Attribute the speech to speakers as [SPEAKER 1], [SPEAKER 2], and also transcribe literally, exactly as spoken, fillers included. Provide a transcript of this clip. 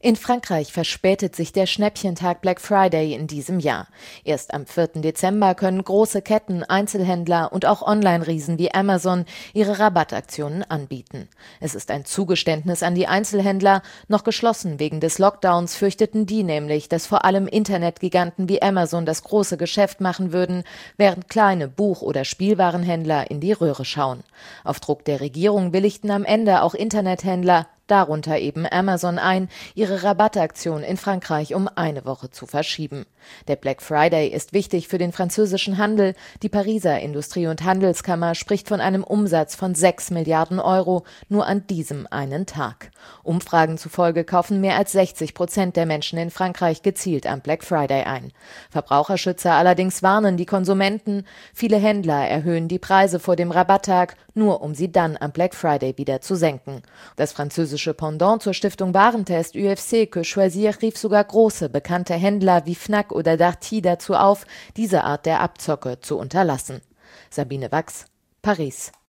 [SPEAKER 1] In Frankreich verspätet sich der Schnäppchentag Black Friday in diesem Jahr. Erst am vierten Dezember können große Ketten, Einzelhändler und auch Online-Riesen wie Amazon ihre Rabattaktionen anbieten. Es ist ein Zugeständnis an die Einzelhändler. Noch geschlossen wegen des Lockdowns fürchteten die nämlich, dass vor allem Internetgiganten wie Amazon das große Geschäft machen würden, während kleine Buch- oder Spielwarenhändler in die Röhre schauen. Auf Druck der Regierung willigten am Ende auch Internethändler, darunter eben Amazon, ein, ihre Rabattaktion in Frankreich um eine Woche zu verschieben. Der Black Friday ist wichtig für den französischen Handel. Die Pariser Industrie- und Handelskammer spricht von einem Umsatz von sechs Milliarden Euro nur an diesem einen Tag. Umfragen zufolge kaufen mehr als sechzig Prozent der Menschen in Frankreich gezielt am Black Friday ein. Verbraucherschützer allerdings warnen die Konsumenten. Viele Händler erhöhen die Preise vor dem Rabatttag, nur um sie dann am Black Friday wieder zu senken. Das französische Pendant zur Stiftung Warentest U F C Que Choisir rief sogar große, bekannte Händler wie Fnac oder Darty dazu auf, diese Art der Abzocke zu unterlassen. Sabine Wachs, Paris.